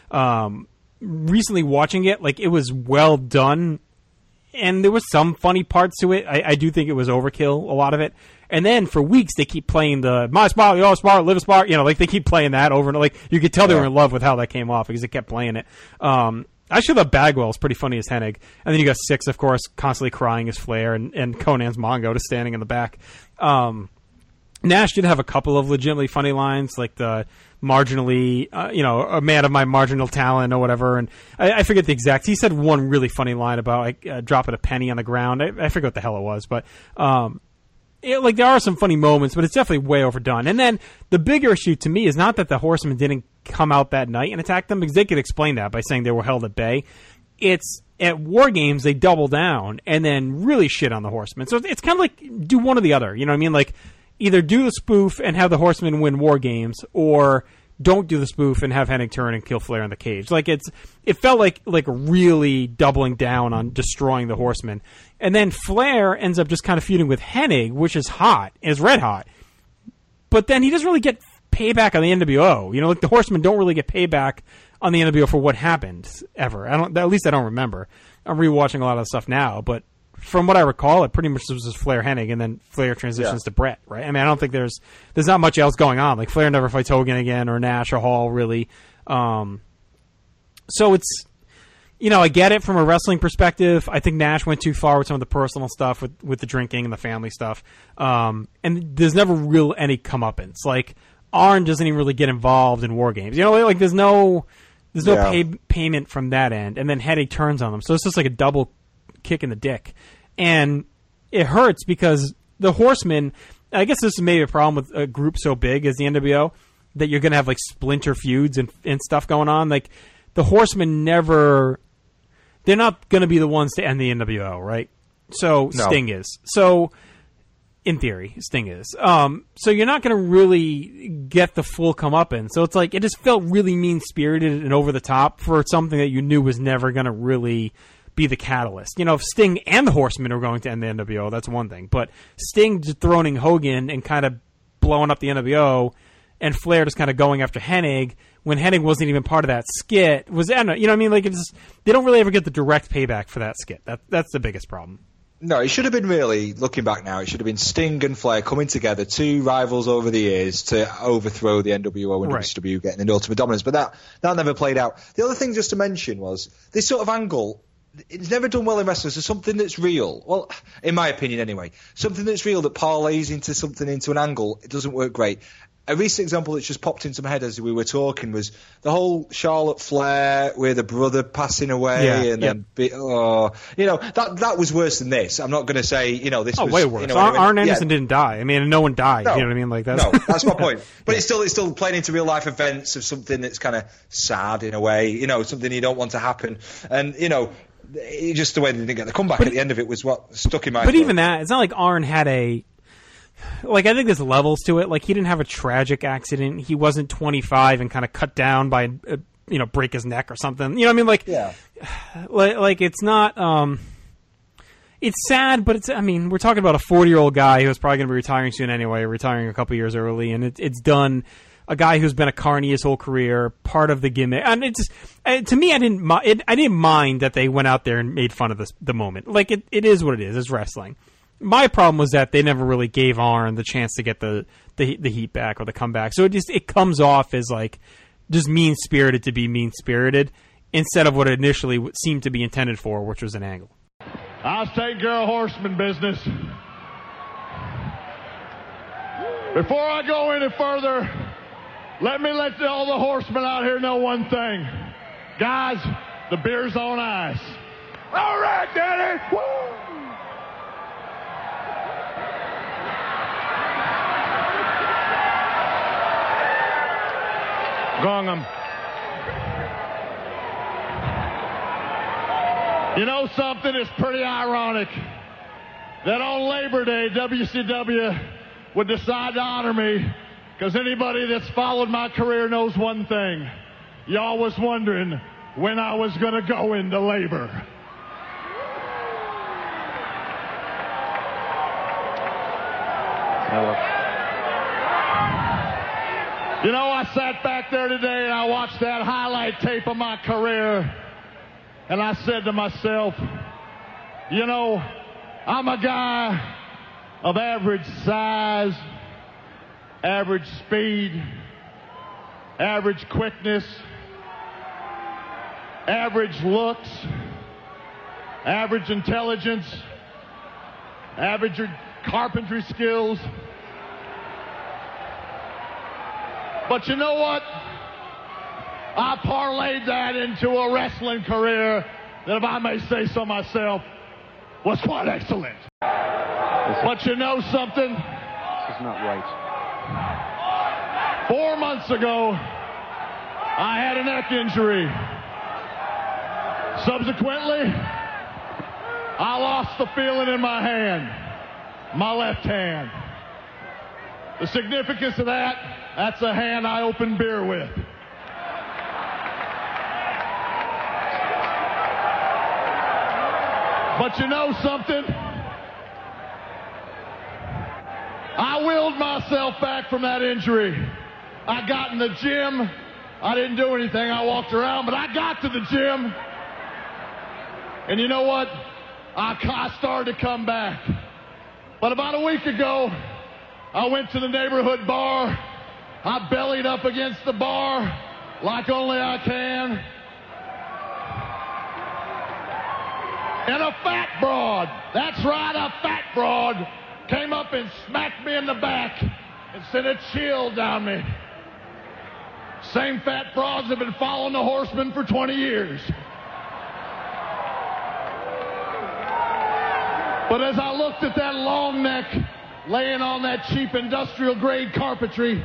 Recently watching it, like, it was well done, and there was some funny parts to it. I do think it was overkill, a lot of it. And then for weeks they keep playing the my spot, your spot, live a spot. Like they keep playing that over and over. Like you could tell they were in love with how that came off because they kept playing it. I actually thought Bagwell was pretty funny as Hennig. And then you got Six, of course, constantly crying as Flair, and Conan's Mongo just standing in the back. Nash did have a couple of legitimately funny lines, like the marginally, a man of my marginal talent or whatever. And I forget the exact. He said one really funny line about dropping a penny on the ground. I forget what the hell it was, but there are some funny moments, but it's definitely way overdone. And then the bigger issue to me is not that the Horsemen didn't come out that night and attack them, because they could explain that by saying they were held at bay. It's at War Games they double down and then really shit on the Horsemen. So it's kind of like do one or the other. You know what I mean? Like either do the spoof and have the Horsemen win War Games, or don't do the spoof and have Hennig turn and kill Flair in the cage. Like it felt like really doubling down on destroying the Horsemen. And then Flair ends up just kind of feuding with Hennig, which is red hot. But then he doesn't really get payback on the NWO. Like the Horsemen don't really get payback on the NWO for what happened ever. At least I don't remember. I'm rewatching a lot of the stuff now, but from what I recall, it pretty much was just Flair Hennig, and then Flair transitions to Brett, right? I mean, I don't think there's not much else going on. Like Flair never fights Hogan again, or Nash or Hall, really. So it's, I get it from a wrestling perspective. I think Nash went too far with some of the personal stuff with the drinking and the family stuff. And there's never any comeuppance. Like Arn doesn't even really get involved in War Games. Like there's no There's no payment from that end, and then Hennig turns on them. So it's just like a double kick in the dick. And it hurts because the Horsemen, I guess this is maybe a problem with a group so big as the NWO, that you're going to have like splinter feuds and stuff going on. Like the Horsemen they're not going to be the ones to end the NWO, right? So No. Sting is. So in theory, Sting is. So you're not going to really get the full comeuppance. So it's like it just felt really mean-spirited and over the top for something that you knew was never going to really be the catalyst. You know, if Sting and the Horsemen are going to end the NWO, that's one thing. But Sting dethroning Hogan and kind of blowing up the NWO, and Flair just kind of going after Hennig when Hennig wasn't even part of that skit was, you know what I mean? Like they don't really ever get the direct payback for that skit. That's the biggest problem. No, it should have been really, looking back now, it should have been Sting and Flair coming together, two rivals over the years, to overthrow the NWO and WCW, getting the ultimate dominance. But that never played out. The other thing just to mention was this sort of angle. It's never done well in wrestling. So something that's real, well, in my opinion anyway, something that's real that parlays into something into an angle, it doesn't work great. A recent example that just popped into my head as we were talking was the whole Charlotte Flair with the brother passing away, then that was worse than this. I'm not going to say this was way worse. You know, Arn Anderson didn't die. I mean, no one died. No, you know what I mean? Like that's that's my point. But it's still playing into real life events of something that's kind of sad in a way. Something you don't want to happen, and just the way they didn't get the comeback at the end of it was what stuck in my. But even that, it's not like Arn had a. Like, I think there's levels to it. Like, he didn't have a tragic accident. He wasn't 25 and kind of cut down by, break his neck or something. You know what I mean? Like, like it's not, it's sad, but we're talking about a 40-year-old guy who's probably going to be retiring soon anyway, retiring a couple years early, and it's done. A guy who's been a carny his whole career, part of the gimmick. And to me, I didn't mind that they went out there and made fun of the moment. Like, it is what it is. It's wrestling. My problem was that they never really gave Arn the chance to get the heat back or the comeback. So it comes off as like just mean-spirited to be mean-spirited instead of what it initially seemed to be intended for, which was an angle. I'll take care of Horseman business. Before I go any further, let me let all the Horsemen out here know one thing. Guys, the beer's on ice. All right, Daddy! Woo! Gong 'em. You know something? It's pretty ironic that on Labor Day, WCW would decide to honor me, because anybody that's followed my career knows one thing. Y'all was wondering when I was going to go into labor. You know, I sat back there today and I watched that highlight tape of my career, and I said to myself, I'm a guy of average size, average speed, average quickness, average looks, average intelligence, average carpentry skills. But you know what? I parlayed that into a wrestling career that, if I may say so myself, was quite excellent. But you know something? This is not right. 4 months ago, I had a neck injury. Subsequently, I lost the feeling in my hand, my left hand. The significance of that's a hand I open beer with. But you know something? I willed myself back from that injury. I got in the gym. I didn't do anything. I walked around, but I got to the gym. And you know what? I started to come back. But about a week ago, I went to the neighborhood bar. I bellied up against the bar like only I can. And a fat broad, that's right, a fat broad, came up and smacked me in the back and sent a chill down me. Same fat frauds have been following the Horsemen for 20 years. But as I looked at that long neck laying on that cheap industrial grade carpentry,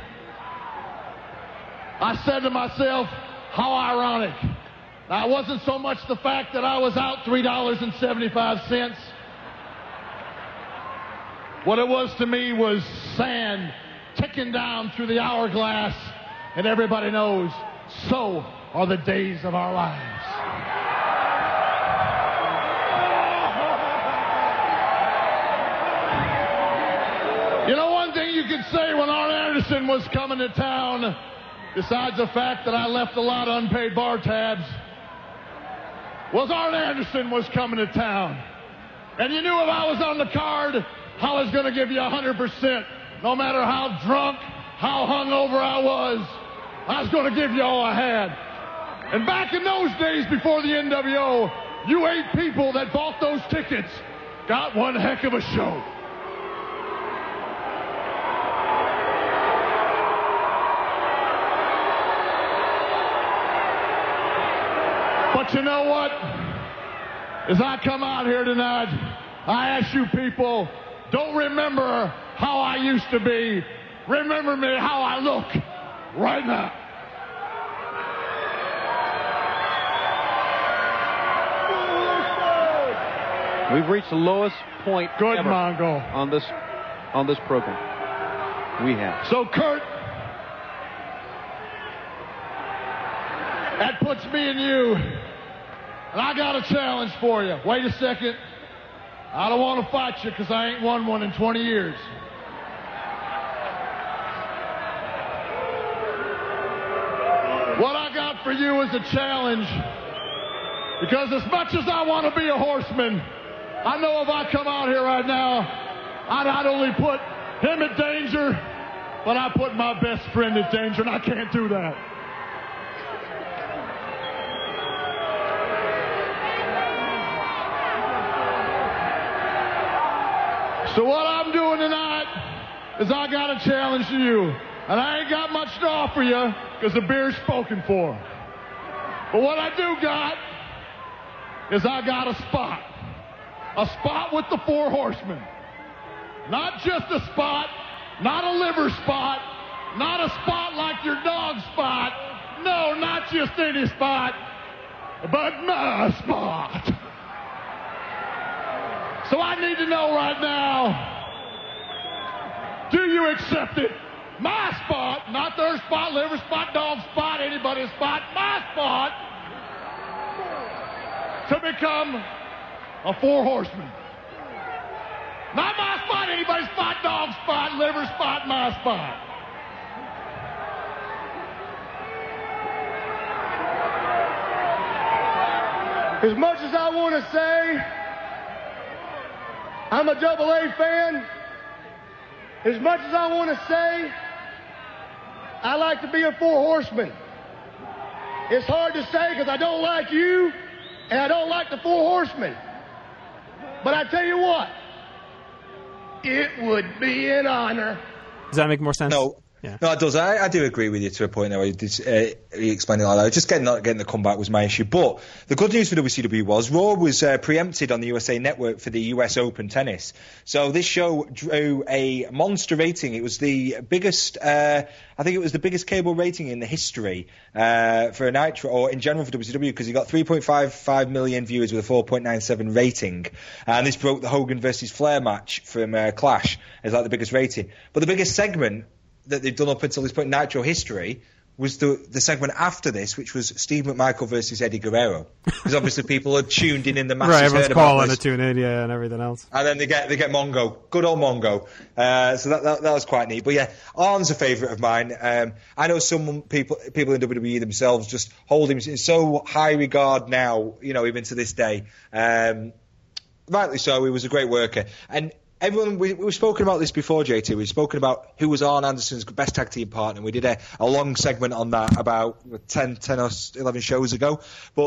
I said to myself, how ironic. Now, it wasn't so much the fact that I was out $3.75. What it was to me was sand ticking down through the hourglass, and everybody knows so are the days of our lives. You know, one thing you could say when Arn Anderson was coming to town, besides the fact that I left a lot of unpaid bar tabs, was Arn Anderson was coming to town. And you knew if I was on the card, I was going to give you 100%. No matter how drunk, how hungover I was going to give you all I had. And back in those days before the NWO, you 8 people that bought those tickets got one heck of a show. But you know what? As I come out here tonight, I ask you people, don't remember how I used to be. Remember me how I look right now. We've reached the lowest point Good, ever Mongo. on this program. We have. So, Kurt, that puts me and you, and I got a challenge for you. Wait a second. I don't want to fight you because I ain't won one in 20 years. What I got for you is a challenge, because as much as I want to be a horseman, I know if I come out here right now, I not only put him in danger, but I put my best friend in danger, and I can't do that. So what I'm doing tonight is I got a challenge to you. And I ain't got much to offer you because the beer's spoken for. But what I do got is I got a spot. A spot with the 4 horsemen. Not just a spot, not a liver spot, not a spot like your dog spot. No, not just any spot, but my spot. So I need to know right now, do you accept it? My spot, not their spot, liver spot, dog spot, anybody's spot, my spot, to become a 4 horseman. Not my spot, anybody's spot, dog spot, liver spot, my spot. As much as I want to say I'm a AA fan, as much as I want to say I like to be a 4 horseman, it's hard to say because I don't like you and I don't like the 4 horsemen. But I tell you what, it would be an honor. Does that make more sense? No. Yeah. No, it does. I do agree with you to a point there where you explained it like that. Just not getting the comeback was my issue. But the good news for WCW was Raw was preempted on the USA Network for the US Open tennis. So this show drew a monster rating. It was the biggest, I think it was the biggest cable rating in the history for a Nitro, or in general for WCW, because he got 3.55 million viewers with a 4.97 rating. And this broke the Hogan versus Flair match from Clash as like the biggest rating. But the biggest segment that they've done up until this point in Nitro history was the segment after this, which was Steve McMichael versus Eddie Guerrero. Because obviously people had tuned in the masses. Right, everyone's heard about calling this. to tune in, yeah, and everything else. And then they get Mongo, good old Mongo. So that was quite neat. But yeah, Arn's a favourite of mine. I know some people in WWE themselves just hold him in so high regard now, you know, even to this day. Rightly so, he was a great worker. And everyone, we've spoken about this before, JT. We've spoken about who was Arn Anderson's best tag team partner. We did a long segment on that about 10 or 11 shows ago. But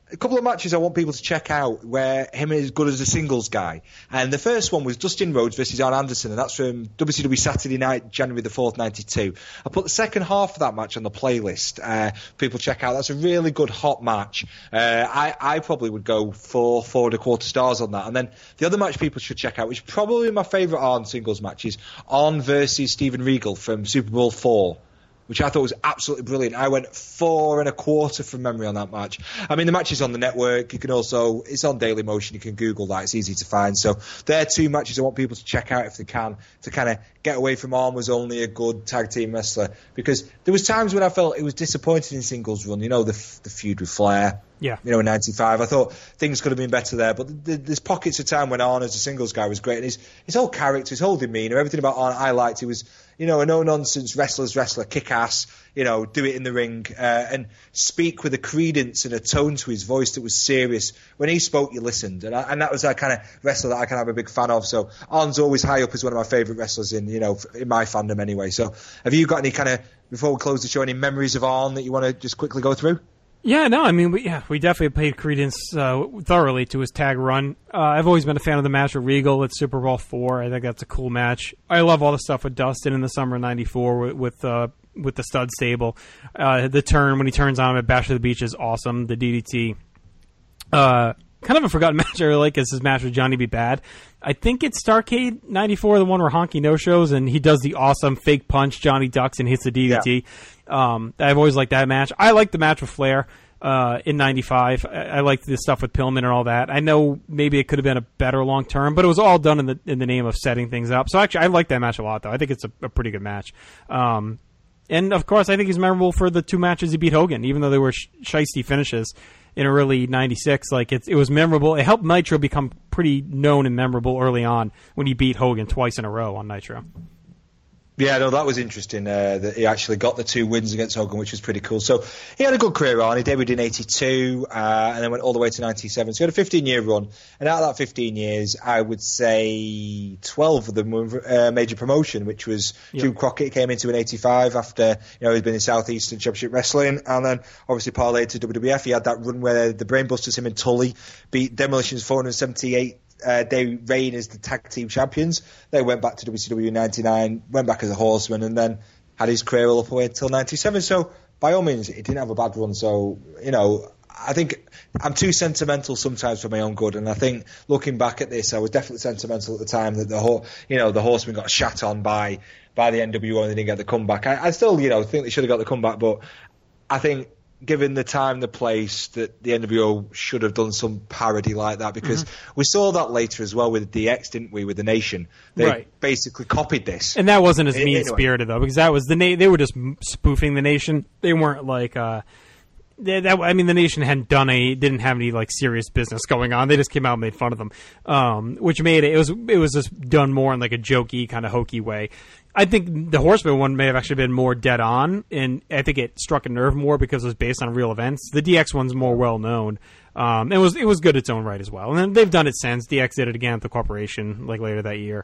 a couple of matches I want people to check out where him is good as a singles guy. And the first one was Dustin Rhodes versus Arn Anderson, and that's from WCW Saturday Night, January the 4th, 92. I put the second half of that match on the playlist. People check out. That's a really good hot match. I probably would go 4 4.25 stars on that. And then the other match people should check out, which is probably my favourite Arn singles match, is Arn versus Steven Regal from Super Bowl 4. Which I thought was absolutely brilliant. I went 4.25 from memory on that match. I mean, the match is on the network. You can also, it's on Daily Motion. You can Google that. It's easy to find. So they're 2 matches I want people to check out if they can, to kind of get away from Arn was only a good tag team wrestler. Because there was times when I felt it was disappointing in singles run. You know, the feud with Flair. Yeah. You know, in 95. I thought things could have been better there. But there's pockets of time when Arn as a singles guy was great. And his whole character, his whole demeanour, everything about Arn I liked. He was, you know, a no-nonsense wrestler's wrestler, kick-ass, you know, do it in the ring, and speak with a credence and a tone to his voice that was serious. When he spoke, you listened. And that was that kind of wrestler that I kind of am a big fan of. So Arn's always high up as one of my favourite wrestlers in my fandom anyway. So have you got any kind of, before we close the show, any memories of Arn that you want to just quickly go through? Yeah, no, I mean, we definitely paid credence thoroughly to his tag run. I've always been a fan of the match with Regal at Super Bowl 4. I think that's a cool match. I love all the stuff with Dustin in the summer of '94 with the stud stable. The turn, when he turns on him at Bash of the Beach, is awesome. The DDT. Kind of a forgotten match I really like is his match with Johnny B. Bad. I think it's Starrcade '94, the one where Honky no-shows, and he does the awesome fake punch, Johnny ducks, and hits the DDT. Yeah. I've always liked that match. I like the match with Flair in '95. I liked the stuff with Pillman and all that. I know maybe it could have been a better long-term, but it was all done in the name of setting things up. So actually, I like that match a lot, though. I think it's a pretty good match. And, of course, I think he's memorable for the 2 matches he beat Hogan, even though they were shiesty finishes in early '96. Like it was memorable. It helped Nitro become pretty known and memorable early on when he beat Hogan twice in a row on Nitro. Yeah, no, that was interesting that he actually got the 2 wins against Hogan, which was pretty cool. So he had a good career on. He debuted in '82 and then went all the way to '97. So he had a 15-year run. And out of that 15 years, I would say 12 of them were major promotion, which was Jim Crockett came into in '85 after he'd been in Southeastern Championship Wrestling. And then obviously parlayed to WWF. He had that run where the Brainbusters, him and Tully, beat Demolition's 478 day reign as the tag team champions. They went back to WCW in '99, went back as a Horseman, and then had his career all up away until '97. So by all means, he didn't have a bad run. So I think I'm too sentimental sometimes for my own good, and I think looking back at this, I was definitely sentimental at the time that the Horseman got shat on by the NWO and they didn't get the comeback. I still think they should have got the comeback, but I think, given the time, the place, that the NWO should have done some parody like that, because we saw that later as well with DX, didn't we, with the Nation? They basically copied this. And that wasn't as mean-spirited, though, because that was they were just spoofing the Nation. They weren't like... the Nation didn't have any like serious business going on. They just came out and made fun of them, which made it was just done more in like a jokey kind of hokey way. I think the Horseman one may have actually been more dead on, and I think it struck a nerve more because it was based on real events. The DX one's more well known. It was good its own right as well, and then they've done it since. DX did it again at the Corporation like later that year.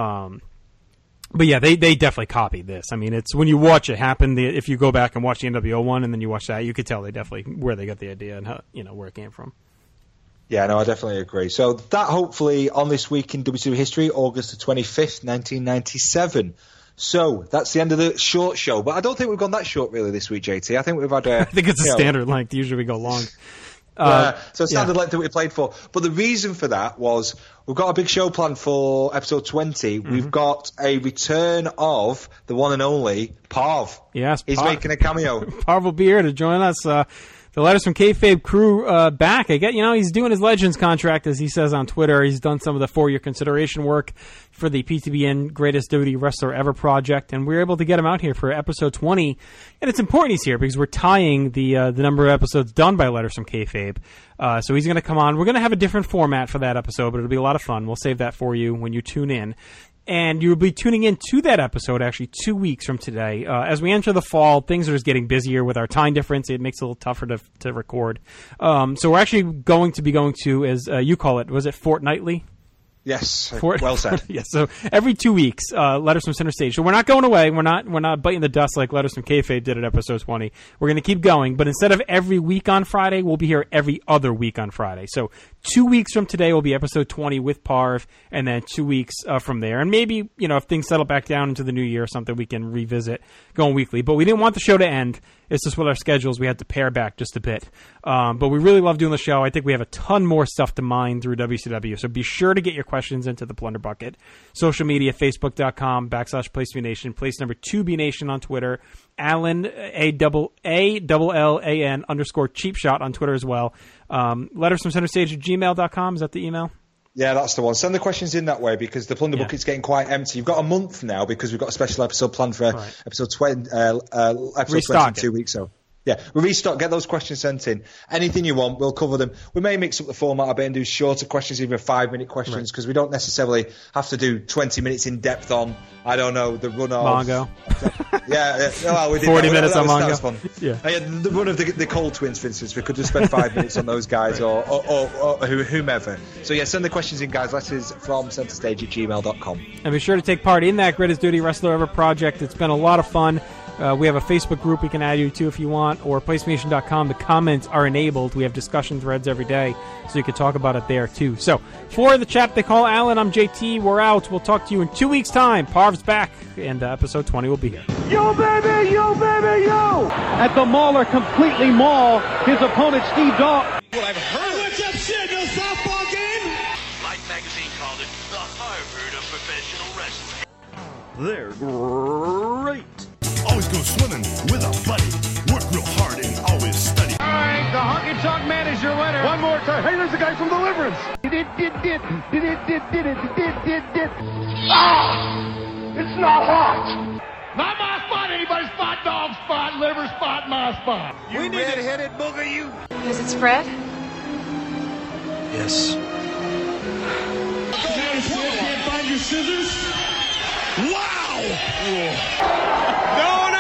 But yeah, they definitely copied this. I mean, it's when you watch it happen. If you go back and watch the NWO one and then you watch that, you could tell they definitely where they got the idea and how, where it came from. Yeah, no, I definitely agree. So that hopefully on This Week in WCW History, August the 25th, 1997. So that's the end of the short show. But I don't think we've gone that short really this week, JT. I think we've had I think it's a standard length. Usually we go long. So standard length that we played for. But the reason for that was we've got a big show planned for episode 20. We've got a return of the one and only Parv. Yes, he's making a cameo. Parv will be here to join us. The Letters from Kayfabe crew back. I get, he's doing his Legends contract, as he says on Twitter. He's done some of the 4-year consideration work for the PTBN Greatest WWE Wrestler Ever project, and we were able to get him out here for episode 20. And it's important he's here because we're tying the number of episodes done by Letters from Kayfabe. So he's going to come on. We're going to have a different format for that episode, but it'll be a lot of fun. We'll save that for you when you tune in. And you'll be tuning in to that episode actually 2 weeks from today. As we enter the fall, things are just getting busier with our time difference. It makes it a little tougher to record. So we're actually going to, as you call it, was it fortnightly? Yes, For- well said. Yeah, so every 2 weeks, Letters from Center Stage. So we're not going away. We're not biting the dust like Letters from Kayfabe did at episode 20. We're going to keep going, but instead of every week on Friday, we'll be here every other week on Friday. So 2 weeks from today will be episode 20 with Parv, and then 2 weeks from there. And maybe, if things settle back down into the new year or something, we can revisit going weekly. But we didn't want the show to end. It's just with our schedules, we had to pare back just a bit. But we really love doing the show. I think we have a ton more stuff to mine through WCW. So be sure to get your questions into the Plunder Bucket. Social media, Facebook.com/PlaceToBeNation, place number 2BNation on Twitter. Alan, ALLAN _ cheap shot on Twitter as well. Letters from Center Stage at gmail.com. Is that the email? Yeah, that's the one. Send the questions in that way because the Plunder Bucket's getting quite empty. You've got a month now because we've got a special episode planned for episode 20 in 2 weeks. So yeah, we restock. Get those questions sent in. Anything you want, we'll cover them. We may mix up the format a bit and do shorter questions, even 5-minute questions, because we don't necessarily have to do 20 minutes in depth on, I don't know, the run of Mongo. Well, we did 40 that. minutes that on was, Mongo. That was fun. Yeah. The run of the Cole twins, for instance, we could just spend 5 minutes on those guys or whomever. So yeah, send the questions in, guys. Letters from centerstage at gmail.com. And be sure to take part in that Greatest Duty Wrestler Ever project. It's been a lot of fun. We have a Facebook group we can add you to if you want, or PlaceMation.com. The comments are enabled. We have discussion threads every day, so you can talk about it there, too. So, for the chap they call Alan, I'm JT. We're out. We'll talk to you in 2 weeks' time. Parv's back, and episode 20 will be here. Yo, baby, yo, baby, yo! At the Mauler completely maul his opponent, Steve Dawkins. Well, I've heard what's up, shit, no softball game? Life magazine called it the Harvard of professional wrestling. They're great. Always go swimming with a buddy. Work real hard and always study. All right, the Honky Tonk Man is your winner. One more time. Hey, there's a guy from Deliverance. It's not hot. Not my spot, anybody's spot, dog spot, liver spot, my spot. You red-headed booger, you. Is it spread? Yes. Can't find your scissors? Wow! No, no!